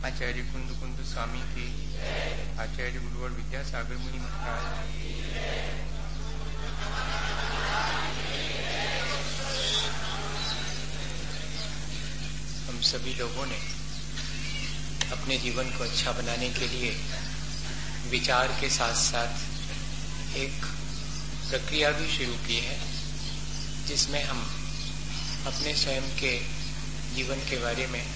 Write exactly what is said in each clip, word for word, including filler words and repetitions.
आचार्य कुंद कुंद स्वामी की, आचार्य गुरुवर विद्यासागर मुनि महाराज, हम सभी लोगों ने अपने जीवन को अच्छा बनाने के लिए विचार के साथ साथ एक प्रक्रिया भी शुरू की है, जिसमें हम अपने स्वयं के जीवन के बारे में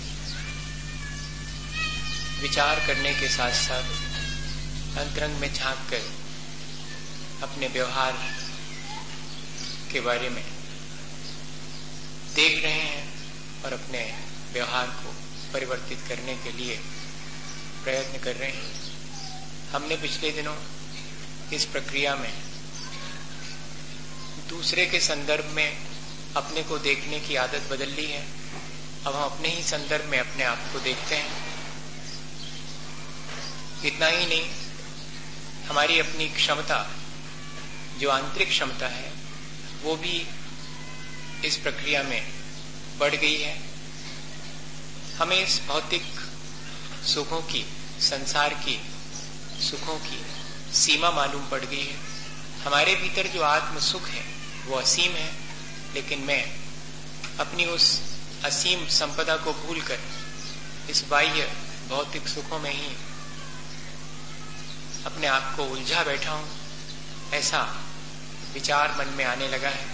विचार करने के साथ साथ अंतरंग में झांक कर अपने व्यवहार के बारे में देख रहे हैं और अपने व्यवहार को परिवर्तित करने के लिए प्रयत्न कर रहे हैं। हमने पिछले दिनों इस प्रक्रिया में दूसरे के संदर्भ में अपने को देखने की आदत बदल ली है। अब हम अपने ही संदर्भ में अपने आप को देखते हैं। इतना ही नहीं, हमारी अपनी क्षमता, जो आंतरिक क्षमता है, वो भी इस प्रक्रिया में बढ़ गई है। हमें इस भौतिक सुखों की, संसार की सुखों की सीमा मालूम पड़ गई है। हमारे भीतर जो आत्म सुख है वो असीम है, लेकिन मैं अपनी उस असीम संपदा को भूलकर इस बाह्य भौतिक सुखों में ही अपने आप को उलझा बैठा हूं, ऐसा विचार मन में आने लगा है।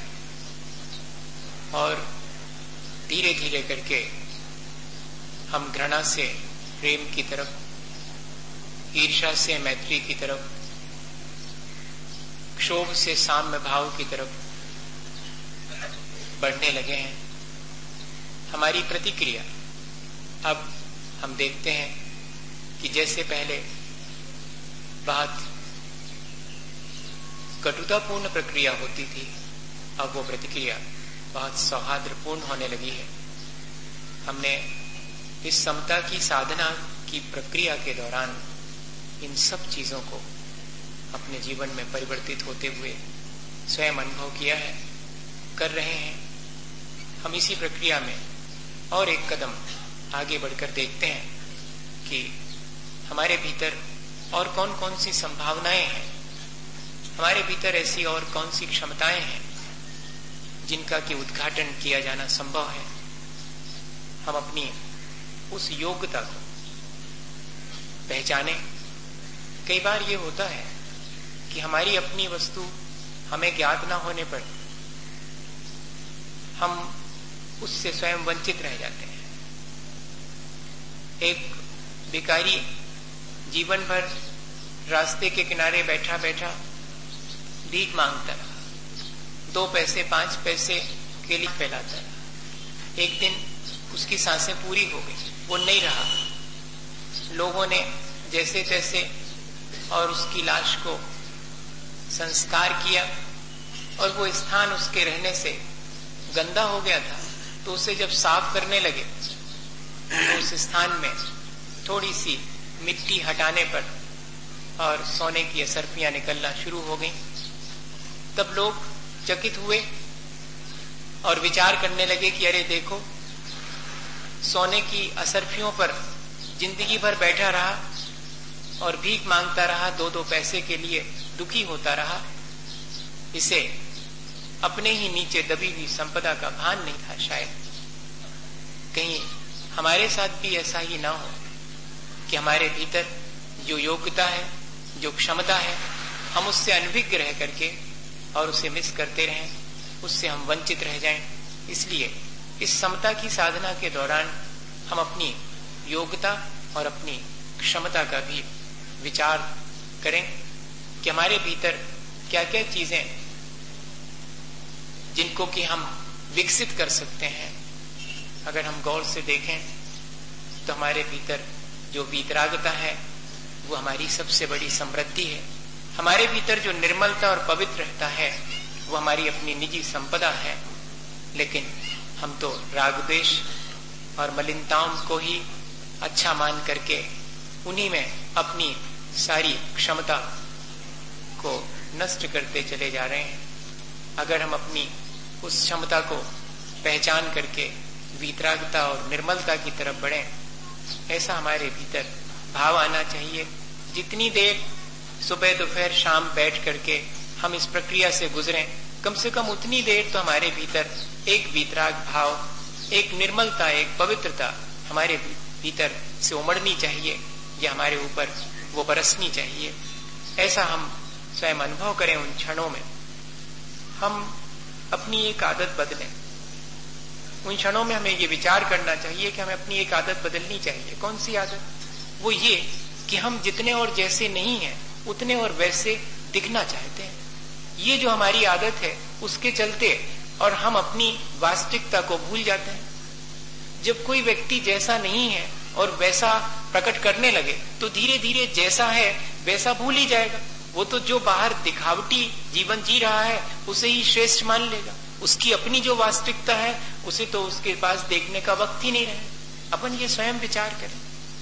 और धीरे धीरे करके हम घृणा से प्रेम की तरफ, ईर्ष्या से मैत्री की तरफ, क्षोभ से साम्य भाव की तरफ बढ़ने लगे हैं। हमारी प्रतिक्रिया अब हम देखते हैं कि जैसे पहले बहुत कटुतापूर्ण प्रक्रिया होती थी, अब वो प्रतिक्रिया बहुत सौहार्दपूर्ण होने लगी है। हमने इस समता की साधना की प्रक्रिया के दौरान इन सब चीजों को अपने जीवन में परिवर्तित होते हुए स्वयं अनुभव किया है, कर रहे हैं। हम इसी प्रक्रिया में और एक कदम आगे बढ़कर देखते हैं कि हमारे भीतर और कौन कौन सी संभावनाएं हैं, हमारे भीतर ऐसी और कौन सी क्षमताएं हैं जिनका कि उद्घाटन किया जाना संभव है। हम अपनी उस योग्यता को पहचाने। कई बार ये होता है कि हमारी अपनी वस्तु हमें ज्ञात न होने पर हम उससे स्वयं वंचित रह जाते हैं। एक भिखारी जीवन भर रास्ते के किनारे बैठा बैठा भीख मांगता रहा, दो पैसे पांच पैसे के लिए फैलाता रहा। एक दिन उसकी सांसें पूरी हो गई, वो नहीं रहा। लोगों ने जैसे तैसे और उसकी लाश को संस्कार किया, और वो स्थान उसके रहने से गंदा हो गया था, तो उसे जब साफ करने लगे तो उस स्थान में थोड़ी सी मिट्टी हटाने पर और सोने की असरफियां निकलना शुरू हो गई। तब लोग चकित हुए और विचार करने लगे कि अरे देखो, सोने की असरफियों पर जिंदगी भर बैठा रहा और भीख मांगता रहा, दो दो पैसे के लिए दुखी होता रहा। इसे अपने ही नीचे दबी हुई संपदा का भान नहीं था। शायद कहीं हमारे साथ भी ऐसा ही ना हो कि हमारे भीतर जो योग्यता है, जो क्षमता है, हम उससे अनभिज्ञ रह करके और उसे मिस करते रहें, उससे हम वंचित रह जाएं। इसलिए इस समता की साधना के दौरान हम अपनी योग्यता और अपनी क्षमता का भी विचार करें कि हमारे भीतर क्या क्या चीजें जिनको कि हम विकसित कर सकते हैं। अगर हम गौर से देखें तो हमारे भीतर जो वीतरागता है वो हमारी सबसे बड़ी समृद्धि है। हमारे भीतर जो निर्मलता और पवित्रता है वो हमारी अपनी निजी संपदा है। लेकिन हम तो राग द्वेष और मलिनताओं को ही अच्छा मान करके उन्हीं में अपनी सारी क्षमता को नष्ट करते चले जा रहे हैं। अगर हम अपनी उस क्षमता को पहचान करके वीतरागता और निर्मलता की तरफ बढ़ें, ऐसा हमारे भीतर भाव आना चाहिए। जितनी देर सुबह दोपहर शाम बैठ करके हम इस प्रक्रिया से गुजरें, कम से कम उतनी देर तो हमारे भीतर एक वीतराग भाव, एक निर्मलता, एक पवित्रता हमारे भीतर से उमड़नी चाहिए, या हमारे ऊपर वो बरसनी चाहिए। ऐसा हम स्वयं अनुभव करें। उन क्षणों में हम अपनी एक आदत बदलें। उन क्षणों में हमें ये विचार करना चाहिए कि हमें अपनी एक आदत बदलनी चाहिए। कौन सी आदत? वो ये कि हम जितने और जैसे नहीं हैं उतने और वैसे दिखना चाहते हैं। ये जो हमारी आदत है उसके चलते और हम अपनी वास्तविकता को भूल जाते हैं। जब कोई व्यक्ति जैसा नहीं है और वैसा प्रकट करने लगे तो धीरे धीरे जैसा है वैसा भूल ही जाएगा। वो तो जो बाहर दिखावटी जीवन जी रहा है उसे ही श्रेष्ठ मान लेगा। उसकी अपनी जो वास्तविकता है उसे तो उसके पास देखने का वक्त ही नहीं रहे। अपन ये स्वयं विचार करें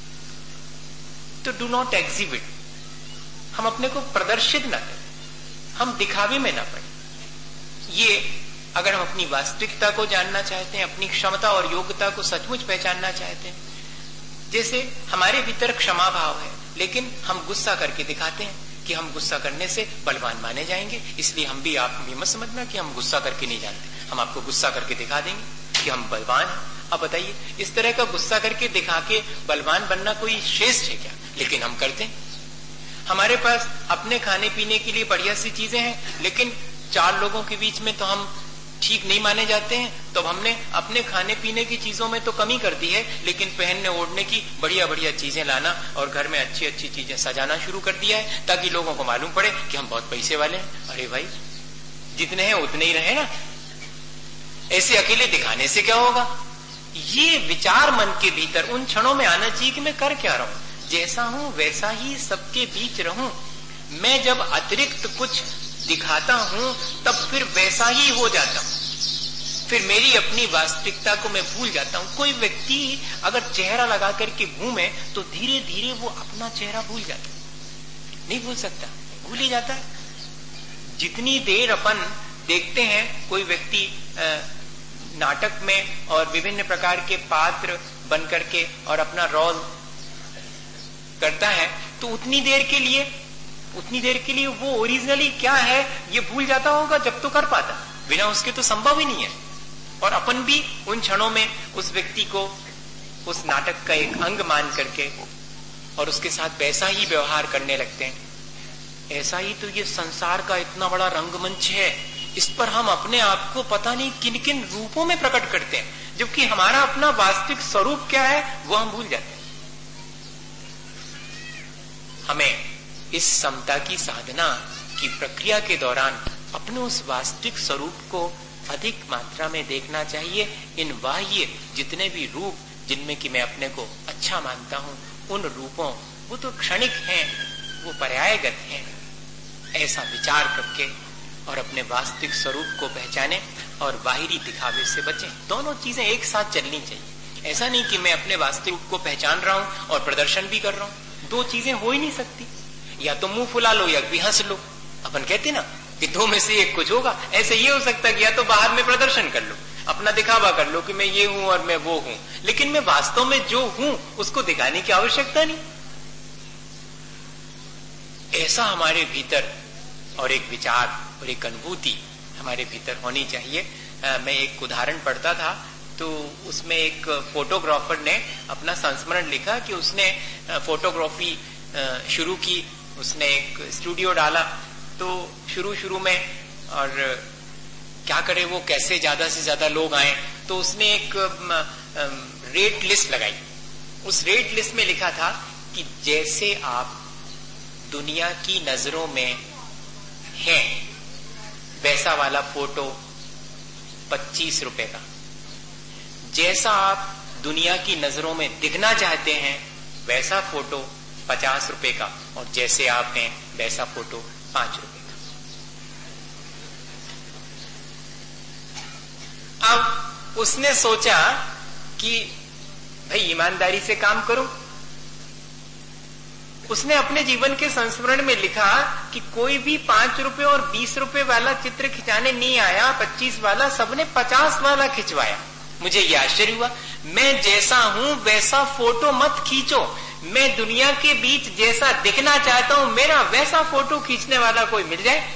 तो डू नॉट एग्जिबिट, हम अपने को प्रदर्शित ना करें, हम दिखावे में ना पड़े। ये अगर हम अपनी वास्तविकता को जानना चाहते हैं, अपनी क्षमता और योग्यता को सचमुच पहचानना चाहते हैं, जैसे हमारे भीतर क्षमा भाव है लेकिन हम गुस्सा करके दिखाते हैं कि हम गुस्सा करने से बलवान माने जाएंगे, इसलिए हम भी, आप भी मत समझना कि हम गुस्सा करके नहीं जानते, हम आपको गुस्सा करके दिखा देंगे कि हम बलवान हैं। अब बताइए, इस तरह का गुस्सा करके दिखा के बलवान बनना कोई श्रेष्ठ है क्या? लेकिन हम करते हैं। हमारे पास अपने खाने पीने के लिए बढ़िया सी चीजें हैं लेकिन चार लोगों के बीच में तो हम ठीक नहीं माने जाते हैं, तो हमने अपने खाने पीने की चीजों में तो कमी कर दी है, लेकिन पहनने ओढ़ने की बढ़िया बढ़िया चीजें लाना और घर में अच्छी अच्छी चीजें सजाना शुरू कर दिया है ताकि लोगों को मालूम पड़े कि हम बहुत पैसे वाले हैं। अरे भाई, जितने हैं उतने ही रहे ना, ऐसे अकेले दिखाने से क्या होगा? ये विचार मन के भीतर उन क्षणों में आना चाहिए कि मैं कर क्या रहा हूं, जैसा हूं वैसा ही सबके बीच रहूं। मैं जब अतिरिक्त कुछ दिखाता हूं तब फिर वैसा ही हो जाता हूं, फिर मेरी अपनी वास्तविकता को मैं भूल जाता हूं। कोई व्यक्ति अगर चेहरा लगा करके घूमे तो धीरे धीरे वो अपना चेहरा भूल जाता है। नहीं भूल सकता, भूल ही जाता है। जितनी देर अपन देखते हैं कोई व्यक्ति नाटक में और विभिन्न प्रकार के पात्र बन करके और अपना रोल करता है तो उतनी देर के लिए उतनी देर के लिए वो ओरिजिनली क्या है ये भूल जाता होगा जब तो कर पाता, बिना उसके तो संभव ही नहीं है। और अपन भी उन क्षणों में उस व्यक्ति को उस नाटक का एक अंग मान करके और उसके साथ वैसा ही व्यवहार करने लगते हैं। ऐसा ही तो ये संसार का इतना बड़ा रंगमंच है, इस पर हम अपने आप को पता नहीं किन किन रूपों में प्रकट करते हैं, जबकि हमारा अपना वास्तविक स्वरूप क्या है वो हम भूल जाते हैं। हमें इस समता की साधना की प्रक्रिया के दौरान अपने उस वास्तविक स्वरूप को अधिक मात्रा में देखना चाहिए। इन बाह्य जितने भी रूप जिनमें कि मैं अपने को अच्छा मानता हूं, उन रूपों वो तो क्षणिक हैं, वो पर्यायगत हैं। ऐसा विचार करके और अपने वास्तविक स्वरूप को पहचाने और बाहरी दिखावे से बचें। दोनों चीजें एक साथ चलनी चाहिए। ऐसा नहीं कि मैं अपने वास्तविक को पहचान रहा हूं और प्रदर्शन भी कर रहा हूं, दो चीजें हो ही नहीं सकती। या तो मुंह फुला लो या भी हंस लो। अपन कहते ना कि दो में से एक कुछ होगा। ऐसे ये हो सकता है कि या तो बाहर में प्रदर्शन कर लो, अपना दिखावा कर लो कि मैं ये हूं और मैं वो हूं, लेकिन मैं वास्तव में जो हूं उसको दिखाने की आवश्यकता नहीं। ऐसा हमारे भीतर और एक विचार और एक अनुभूति हमारे भीतर होनी चाहिए। आ, मैं एक उदाहरण पढ़ता था तो उसमें एक फोटोग्राफर ने अपना संस्मरण लिखा कि उसने फोटोग्राफी शुरू की, उसने एक स्टूडियो डाला। तो शुरू शुरू में और क्या करे वो, कैसे ज्यादा से ज्यादा लोग आए, तो उसने एक रेट लिस्ट लगाई। उस रेट लिस्ट में लिखा था कि जैसे आप दुनिया की नजरों में हैं वैसा वाला फोटो पच्चीस रुपए का, जैसा आप दुनिया की नजरों में दिखना चाहते हैं वैसा फोटो पचास रुपए का, और जैसे आप हैं वैसा फोटो पांच रुपए का। अब उसने सोचा कि भाई ईमानदारी से काम करूं। उसने अपने जीवन के संस्मरण में लिखा कि कोई भी पांच रुपए और बीस रुपए वाला चित्र खिंचाने नहीं आया, पच्चीस वाला, सबने पचास वाला खिंचवाया। मुझे ये आश्चर्य हुआ, मैं जैसा हूं वैसा फोटो मत खींचो। मैं दुनिया के बीच जैसा दिखना चाहता हूं, मेरा वैसा फोटो खींचने वाला कोई मिल जाए।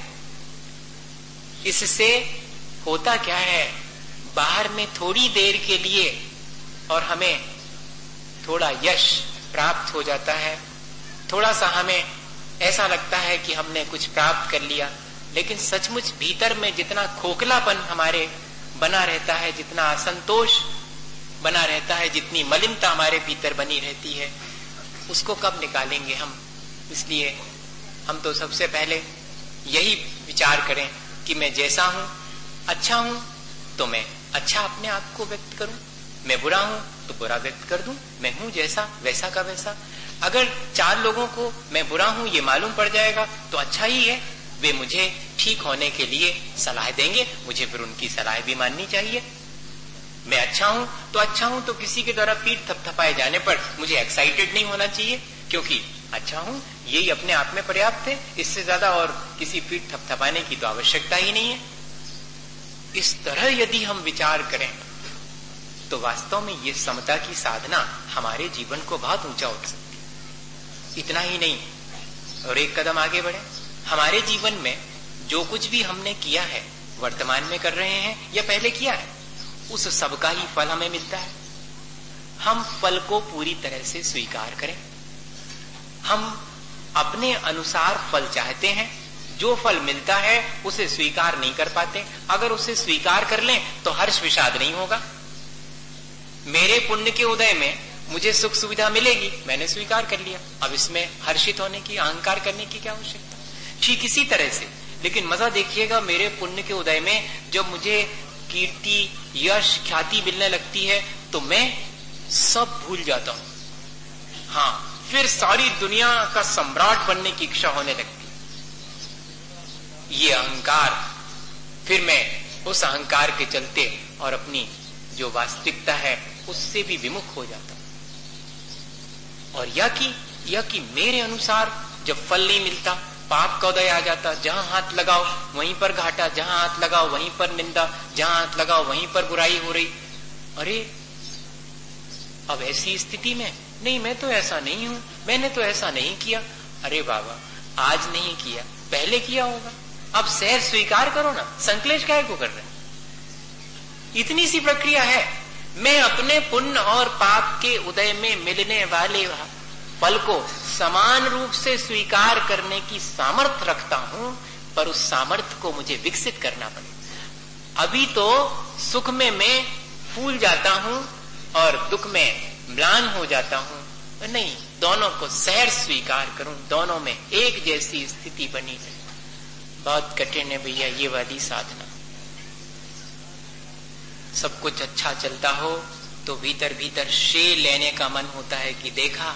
इससे होता क्या है, बाहर में थोड़ी देर के लिए और हमें थोड़ा यश प्राप्त हो जाता है, थोड़ा सा हमें ऐसा लगता है कि हमने कुछ प्राप्त कर लिया, लेकिन सचमुच भीतर में जितना खोखलापन हमारे बना रहता है, जितना असंतोष बना रहता है, जितनी मलिनता हमारे भीतर बनी रहती है, उसको कब निकालेंगे हम। इसलिए हम तो सबसे पहले यही विचार करें कि मैं जैसा हूं, अच्छा हूं तो मैं अच्छा अपने आप को व्यक्त करूं, मैं बुरा हूं तो बुरा व्यक्त कर दूं, मैं हूं जैसा वैसा का वैसा। अगर चार लोगों को मैं बुरा हूं ये मालूम पड़ जाएगा तो अच्छा ही है, वे मुझे ठीक होने के लिए सलाह देंगे, मुझे फिर उनकी सलाह भी माननी चाहिए। मैं अच्छा हूं तो अच्छा हूं तो किसी के द्वारा पीठ थपथपाए जाने पर मुझे एक्साइटेड नहीं होना चाहिए, क्योंकि अच्छा हूं यही अपने आप में पर्याप्त है, इससे ज्यादा और किसी पीठ थपथपाने की तो आवश्यकता ही नहीं है। इस तरह यदि हम विचार करें तो वास्तव में ये समता की साधना हमारे जीवन को बहुत ऊंचा उठ सकती है। इतना ही नहीं, और एक कदम आगे बढ़े, हमारे जीवन में जो कुछ भी हमने किया है, वर्तमान में कर रहे हैं या पहले किया है, उस सब का ही फल हमें मिलता है। हम फल को पूरी तरह से स्वीकार करें। हम अपने अनुसार फल चाहते हैं, जो फल मिलता है उसे स्वीकार नहीं कर पाते। अगर उसे स्वीकार कर लें तो हर्ष विषाद नहीं होगा। मेरे पुण्य के उदय में मुझे सुख सुविधा मिलेगी, मैंने स्वीकार कर लिया, अब इसमें हर्षित होने की, अहंकार करने की क्या आवश्यकता। ठीक इसी तरह से, लेकिन मजा देखिएगा, मेरे पुण्य के उदय में जब मुझे कीर्ति, यश, ख्याति मिलने लगती है तो मैं सब भूल जाता हूं। हाँ, फिर सारी दुनिया का सम्राट बनने की इच्छा होने लगती है। ये अहंकार, फिर मैं उस अहंकार के चलते और अपनी जो वास्तविकता है उससे भी विमुख हो जाता हूं। और या कि या कि मेरे अनुसार जब फल नहीं मिलता, पाप का उदय आ जाता, जहां हाथ लगाओ वहीं पर घाटा, जहां हाथ लगाओ वहीं पर निंदा, जहां हाथ लगाओ वहीं पर बुराई हो रही। अरे अब ऐसी स्थिति में नहीं, मैं तो ऐसा नहीं हूं, मैंने तो ऐसा नहीं किया। अरे बाबा, आज नहीं किया, पहले किया होगा, अब सहज स्वीकार करो ना, संकलेश काहे को कर रहे? इतनी सी प्रक्रिया है। मैं अपने पुण्य और पाप के उदय में मिलने वाले फल को समान रूप से स्वीकार करने की सामर्थ्य रखता हूं, पर उस सामर्थ्य को मुझे विकसित करना पड़ेगा। अभी तो सुख में मैं फूल जाता हूं और दुख में म्लान हो जाता हूं। नहीं, दोनों को सहज स्वीकार करूं, दोनों में एक जैसी स्थिति बनी रहे। बहुत कठिन है भैया ये वाली साधना। सब कुछ अच्छा चलता हो तो भीतर भीतर श्रेय लेने का मन होता है कि देखा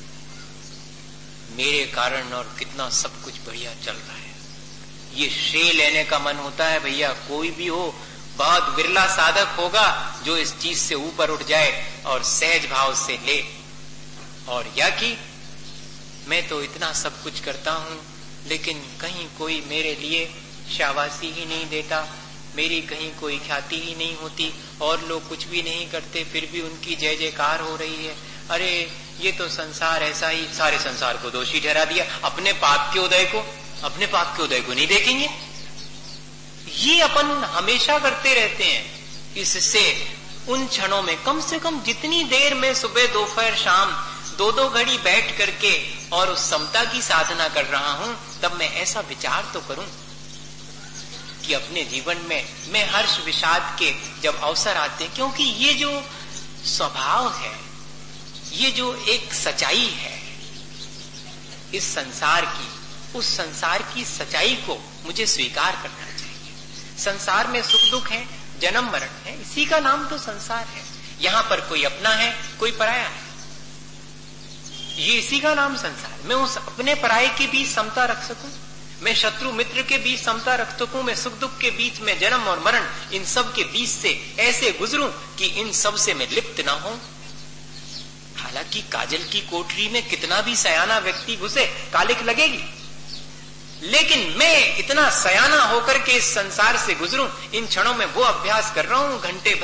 मेरे कारण और कितना सब कुछ बढ़िया चल रहा है। ये श्रेय लेने का मन होता है भैया। कोई भी हो, बहुत विरला साधक होगा जो इस चीज से ऊपर उठ जाए और सहज भाव से ले। और या कि मैं तो इतना सब कुछ करता हूं लेकिन कहीं कोई मेरे लिए शाबाशी ही नहीं देता, मेरी कहीं कोई ख्याति ही नहीं होती, और लोग कुछ भी नहीं करते फिर भी उनकी जय जयकार हो रही है। अरे ये तो संसार ऐसा ही, सारे संसार को दोषी ठहरा दिया। अपने पाप के उदय को अपने पाप के उदय को नहीं देखेंगे। ये अपन हमेशा करते रहते हैं। इससे उन क्षणों में कम से कम जितनी देर में सुबह दोपहर शाम दो दो घड़ी बैठ करके और उस समता की साधना कर रहा हूं, तब मैं ऐसा विचार तो करूं कि अपने जीवन में मैं हर्ष विषाद के जब अवसर आते हैं, क्योंकि ये जो स्वभाव है, ये जो एक सच्चाई है इस संसार की, उस संसार की सच्चाई को मुझे स्वीकार करना चाहिए। संसार में सुख दुख है, जन्म मरण है, इसी का नाम तो संसार है। यहां पर कोई अपना है, कोई पराया है, ये इसी का नाम संसार। मैं उस अपने पराये के बीच समता रख सकूं, मैं शत्रु मित्र के बीच समता रख सकूं, मैं सुख दुख के बीच में, जन्म और मरण, इन सब के बीच से ऐसे गुजरूं कि इन सब से मैं लिप्त ना हूं। हालांकि काजल की कोठरी में कितना भी सयाना व्यक्ति घुसे, कालिक लगेगी, लेकिन मैं इतना सयाना होकर के इस संसार से गुजरूं, इन क्षणों में वो अभ्यास कर रहा हूं घंटे भर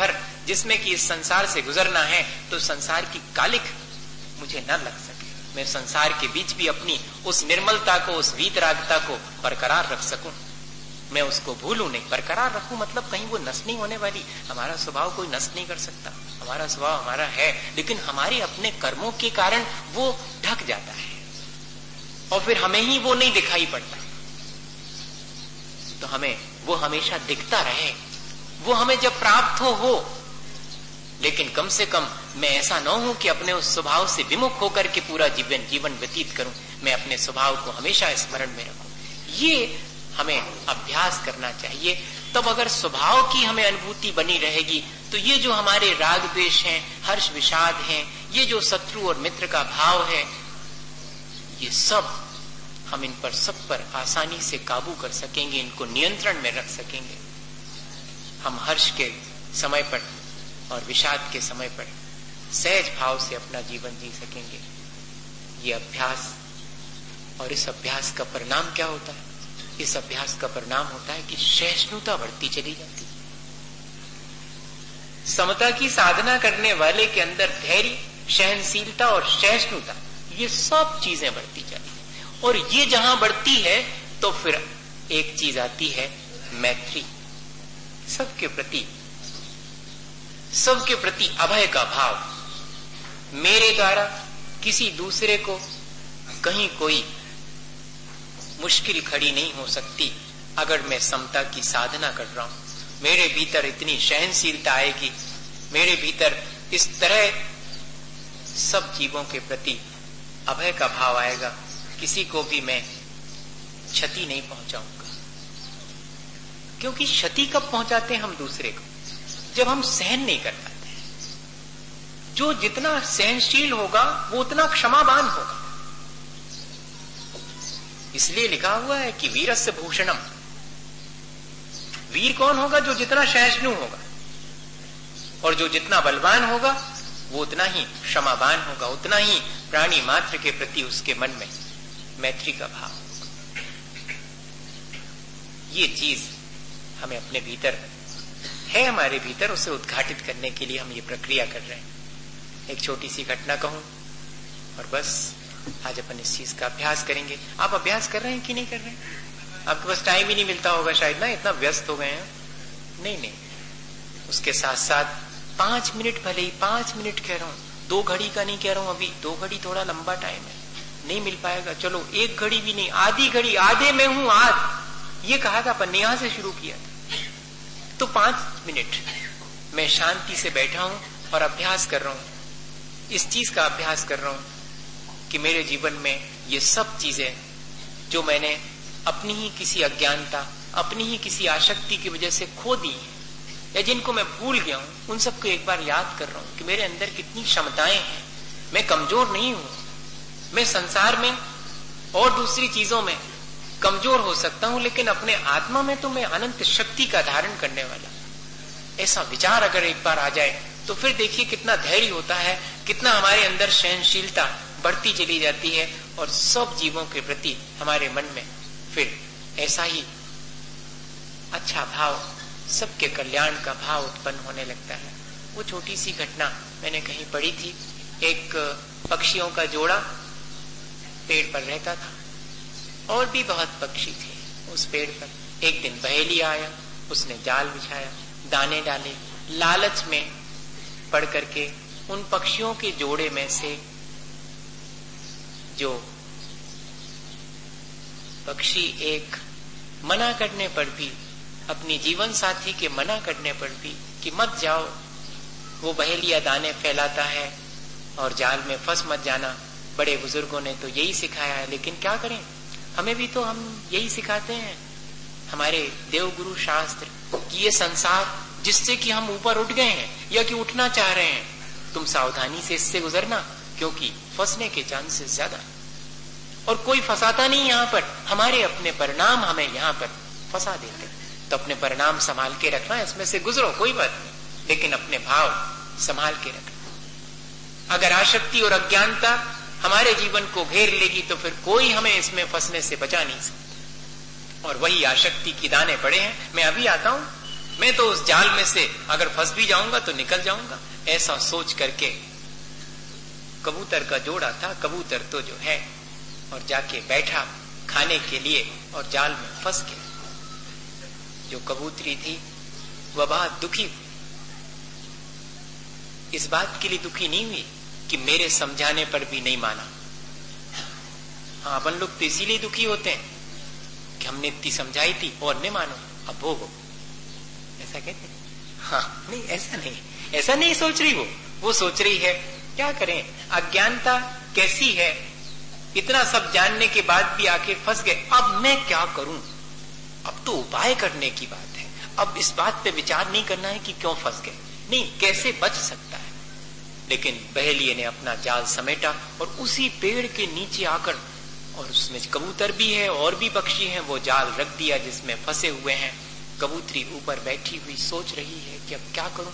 जिसमें कि इस संसार से गुजरना है, तो संसार की कालिक मुझे न लग सके, मैं संसार के बीच भी अपनी उस निर्मलता को, उस वीतरागता को बरकरार रख सकूं, मैं उसको भूलूं नहीं। बरकरार रखूं मतलब कहीं वो नष्ट नहीं होने वाली। हमारा स्वभाव कोई नष्ट नहीं कर सकता, हमारा स्वभाव हमारा है, लेकिन हमारे अपने कर्मों के कारण वो ढक जाता है और फिर हमें ही वो नहीं दिखाई पड़ता। तो हमें वो हमेशा दिखता रहे, वो हमें जब प्राप्त हो हो, लेकिन कम से कम मैं ऐसा न हूं कि अपने उस स्वभाव से विमुख होकर के पूरा जीवन जीवन व्यतीत करूं। मैं अपने स्वभाव को हमेशा स्मरण में रखूं। ये हमें अभ्यास करना चाहिए। तब अगर स्वभाव की हमें अनुभूति बनी रहेगी, तो ये जो हमारे राग द्वेष हैं, हर्ष विषाद हैं, ये जो शत्रु और मित्र का भाव है, ये सब हम इन पर सब पर आसानी से काबू कर सकेंगे, इनको नियंत्रण में रख सकेंगे। हम हर्ष के समय पर और विषाद के समय पर सहज भाव से अपना जीवन जी सकेंगे। ये अभ्यास, और इस अभ्यास का परिणाम क्या होता है? इस अभ्यास का परिणाम होता है कि सहिष्णुता बढ़ती चली जाती है। समता की साधना करने वाले के अंदर धैर्य, सहनशीलता और सहिष्णुता, ये सब चीजें बढ़ती जाती है। और ये जहां बढ़ती है तो फिर एक चीज आती है, मैत्री, सबके प्रति सबके प्रति अभय का भाव। मेरे द्वारा किसी दूसरे को कहीं कोई मुश्किल खड़ी नहीं हो सकती अगर मैं समता की साधना कर रहा हूं। मेरे भीतर इतनी सहनशीलता आएगी, मेरे भीतर इस तरह सब जीवों के प्रति अभय का भाव आएगा, किसी को भी मैं क्षति नहीं पहुंचाऊंगा। क्योंकि क्षति कब पहुंचाते हैं हम दूसरे को? जब हम सहन नहीं कर पाते। जो जितना सहनशील होगा वो उतना क्षमावान होगा। इसलिए लिखा हुआ है कि वीरस्य भूषणम। वीर कौन होगा? जो जितना सहिष्णु होगा, और जो जितना बलवान होगा वो उतना ही क्षमावान होगा, उतना ही प्राणी मात्र के प्रति उसके मन में मैत्री का भाव। ये चीज हमें अपने भीतर है, हमारे भीतर, उसे उद्घाटित करने के लिए हम ये प्रक्रिया कर रहे हैं। एक छोटी सी घटना कहूं और बस आज अपन इस चीज का अभ्यास करेंगे। आप अभ्यास कर रहे हैं कि नहीं कर रहे हैं? आपके पास टाइम ही नहीं मिलता होगा शायद ना, इतना व्यस्त हो गए हैं। नहीं नहीं, उसके साथ साथ पांच मिनट, भले ही पांच मिनट कह रहा हूं, दो घड़ी का नहीं कह रहा हूं। अभी दो घड़ी थोड़ा लंबा टाइम है, नहीं मिल पाएगा। चलो एक घड़ी भी नहीं, आधी घड़ी, आधे में हूं आज, ये कहा था अपन ने, यहां से शुरू किया था। तो पांच मिनट मैं शांति से बैठा हूं और अभ्यास कर रहा हूं, इस चीज का अभ्यास कर रहा हूं कि मेरे जीवन में ये सब चीजें जो मैंने अपनी ही किसी अज्ञानता, अपनी ही किसी आसक्ति की वजह से खो दी है, या जिनको मैं भूल गया हूं, उन सबको एक बार याद कर रहा हूं कि मेरे अंदर कितनी क्षमताएं हैं। मैं कमजोर नहीं हूं। मैं संसार में और दूसरी चीजों में कमजोर हो सकता हूं, लेकिन अपने आत्मा में तो मैं अनंत शक्ति का धारण करने वाला। ऐसा विचार अगर एक बार आ जाए तो फिर देखिए कितना धैर्य होता है, कितना हमारे अंदर सहनशीलता बढ़ती चली जाती है, और सब जीवों के प्रति हमारे मन में फिर ऐसा ही अच्छा भाव, सबके कल्याण का भाव उत्पन्न होने लगता है। वो छोटी सी घटना मैंने कहीं पढ़ी थी। एक पक्षियों का जोड़ा पेड़ पर रहता था और भी बहुत पक्षी थे उस पेड़ पर। एक दिन बहेलिया आया, उसने जाल बिछाया, दाने डाले, लालच में पड़ करके उन पक्षियों के जोड़े में से जो पक्षी एक मना करने पर भी, अपनी जीवन साथी के मना करने पर भी कि मत जाओ, वो बहेलिया दाने फैलाता है और जाल में फंस मत जाना, बड़े बुजुर्गों ने तो यही सिखाया है। लेकिन क्या करें, हमें भी तो हम यही सिखाते हैं, हमारे देवगुरु शास्त्र, कि ये संसार जिससे कि हम ऊपर उठ गए हैं या कि उठना चाह रहे हैं, तुम सावधानी से इससे गुजरना, क्योंकि फंसने के चांसेस ज्यादा। और कोई फंसाता नहीं यहाँ पर, हमारे अपने परिणाम हमें यहाँ पर फंसा देते। तो अपने परिणाम संभाल के रखना, इसमें से गुजरो कोई बात नहीं, लेकिन अपने भाव संभाल के रखना। अगर आसक्ति और अज्ञानता हमारे जीवन को घेर लेगी तो फिर कोई हमें इसमें फंसने से बचा नहीं सकता। और वही आसक्ति की दाने पड़े हैं। मैं अभी आता हूं, मैं तो उस जाल में से अगर फंस भी जाऊंगा तो निकल जाऊंगा। ऐसा सोच करके कबूतर का जोड़ा था, कबूतर तो जो है और जाके बैठा खाने के लिए और जाल में फंस गया। जो कबूतरी थी वह बहुत दुखी हुई। इस बात के लिए दुखी नहीं हुई कि मेरे समझाने पर भी नहीं माना। हाँ, अपन लोग तो इसीलिए दुखी होते हैं कि हमने इतनी समझाई थी और नहीं मानो, अब भोगो, ऐसा कहते हैं। हाँ, नहीं ऐसा नहीं, ऐसा नहीं सोच रही वो वो सोच रही है क्या करें, अज्ञानता कैसी है, इतना सब जानने के बाद भी आखिर फंस गए, अब मैं क्या करूं। अब तो उपाय करने की बात है, अब इस बात पे विचार नहीं करना है कि क्यों फंस गए, नहीं कैसे बच सकता है। लेकिन बहेलिये ने अपना जाल समेटा और उसी पेड़ के नीचे आकर, और उसमें कबूतर भी है और भी पक्षी हैं, वो जाल रख दिया जिसमें फंसे हुए हैं। कबूतरी ऊपर बैठी हुई सोच रही है कि अब क्या करूं।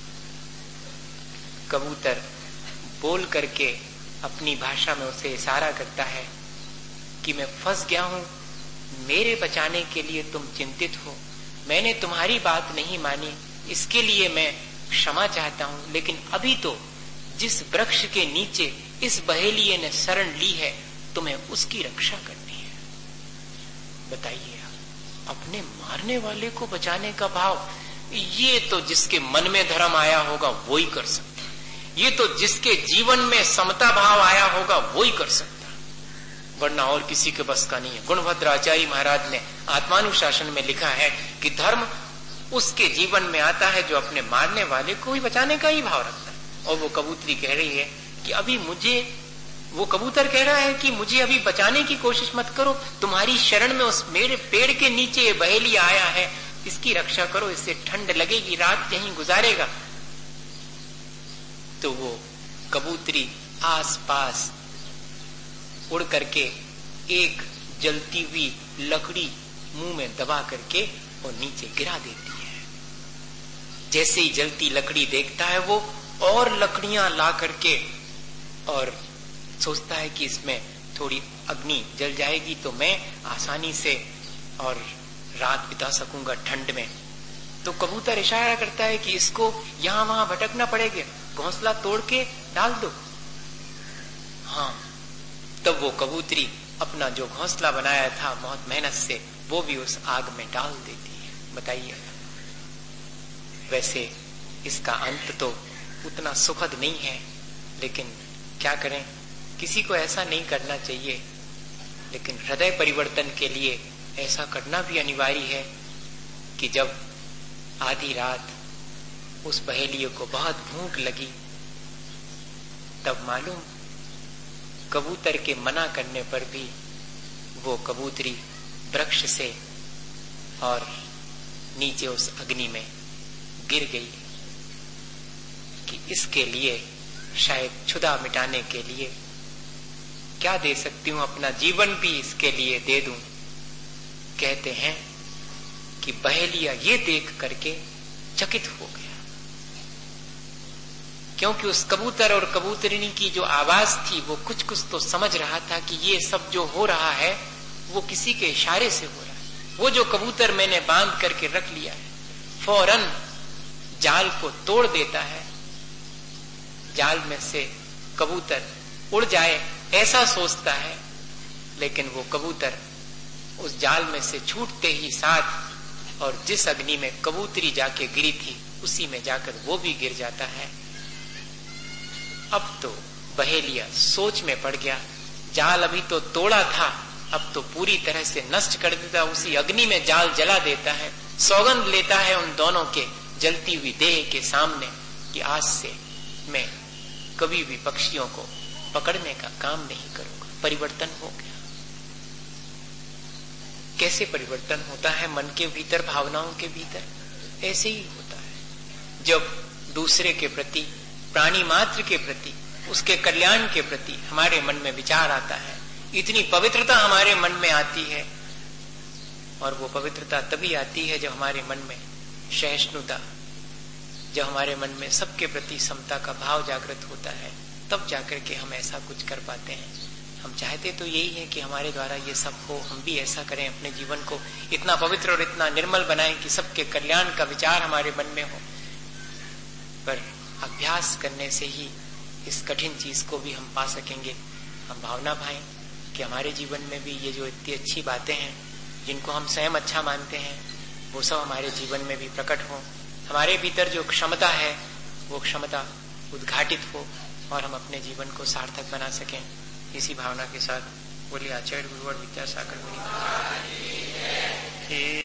कबूतर बोल करके अपनी भाषा में उसे इशारा करता है कि मैं फंस गया हूं, मेरे बचाने के लिए तुम चिंतित हो, मैंने तुम्हारी बात नहीं मानी, इसके लिए मैं क्षमा चाहता हूं, लेकिन अभी तो जिस वृक्ष के नीचे इस बहेलिये ने शरण ली है तुम्हें उसकी रक्षा करनी है। बताइए, अपने मारने वाले को बचाने का भाव, ये तो जिसके मन में धर्म आया होगा वो ही कर सकता, ये तो जिसके जीवन में समता भाव आया होगा वो ही कर सकता, वरना और किसी के बस का नहीं है। गुणभद्र आचार्य महाराज ने आत्मानुशासन में लिखा है कि धर्म उसके जीवन में आता है जो अपने मारने वाले को ही बचाने का ही भाव रखता है। और वो कबूतरी कह रही है कि अभी मुझे, वो कबूतर कह रहा है कि मुझे अभी बचाने की कोशिश मत करो, तुम्हारी शरण में उस मेरे पेड़ के नीचे ये बहेलिया आया है, इसकी रक्षा करो, इससे ठंड लगेगी, रात यहीं गुजारेगा। तो वो कबूतरी आस पास उड़ करके एक जलती हुई लकड़ी मुंह में दबा करके और नीचे गिरा देती है। जैसे ही जलती लकड़ी देखता है वो और लकड़ियां ला करके, और सोचता है कि इसमें थोड़ी अग्नि जल जाएगी तो मैं आसानी से और रात बिता सकूंगा ठंड में। तो कबूतर इशारा करता है कि इसको यहां वहां भटकना पड़ेगा, घोंसला तोड़ के डाल दो। हाँ, तब वो कबूतरी अपना जो घोंसला बनाया था बहुत मेहनत से, वो भी उस आग में डाल देती है। बताइए, वैसे इसका अंत तो उतना सुखद नहीं है, लेकिन क्या करें, किसी को ऐसा नहीं करना चाहिए, लेकिन हृदय परिवर्तन के लिए ऐसा करना भी अनिवार्य है कि जब आधी रात उस बहेलिये को बहुत भूख लगी, तब मालूम कबूतर के मना करने पर भी वो कबूतरी वृक्ष से और नीचे उस अग्नि में गिर गई कि इसके लिए शायद क्षुधा मिटाने के लिए क्या दे सकती हूं, अपना जीवन भी इसके लिए दे दूं। कहते हैं कि बहेलिया ये देख करके चकित हो गया, क्योंकि उस कबूतर और कबूतरिनी की जो आवाज थी वो कुछ कुछ तो समझ रहा था कि ये सब जो हो रहा है वो किसी के इशारे से हो रहा है। वो जो कबूतर मैंने बांध करके रख लिया है फौरन जाल को तोड़ देता है, जाल में से कबूतर उड़ जाए ऐसा सोचता है, लेकिन वो कबूतर उस जाल में से छूटते ही साथ और जिस अग्नि में कबूतरी जाके गिरी थी उसी में जाकर वो भी गिर जाता है। अब तो बहेलिया सोच में पड़ गया, जाल अभी तो तोड़ा था, अब तो पूरी तरह से नष्ट कर देता, उसी अग्नि में जाल जला देता है। सौगंध लेता है उन दोनों के जलती हुई देह के सामने कि आज से मैं कभी भी पक्षियों को पकड़ने का काम नहीं करूंगा। परिवर्तन हो गया। कैसे परिवर्तन होता है? मन के भीतर, भावनाओं के भीतर ऐसे ही होता है। जब दूसरे के प्रति, प्राणी मात्र के प्रति, उसके कल्याण के प्रति हमारे मन में विचार आता है, इतनी पवित्रता हमारे मन में आती है, और वो पवित्रता तभी आती है जब हमारे मन में सहिष्णुता, जब हमारे मन में सबके प्रति समता का भाव जागृत होता है, तब जाकर के हम ऐसा कुछ कर पाते हैं। हम चाहते तो यही है कि हमारे द्वारा ये सब हो, हम भी ऐसा करें, अपने जीवन को इतना पवित्र और इतना निर्मल बनाएं कि सबके कल्याण का विचार हमारे मन में हो। पर अभ्यास करने से ही इस कठिन चीज को भी हम पा सकेंगे। हम भावना भाएं कि हमारे जीवन में भी ये जो इतनी अच्छी बातें हैं, जिनको हम स्वयं अच्छा मानते हैं, वो सब हमारे जीवन में भी प्रकट हो। हमारे भीतर जो क्षमता है वो क्षमता उद्घाटित हो और हम अपने जीवन को सार्थक बना सकें। इसी भावना के साथ बोलिए आचार्य गुरु और विद्यासागर मुनि।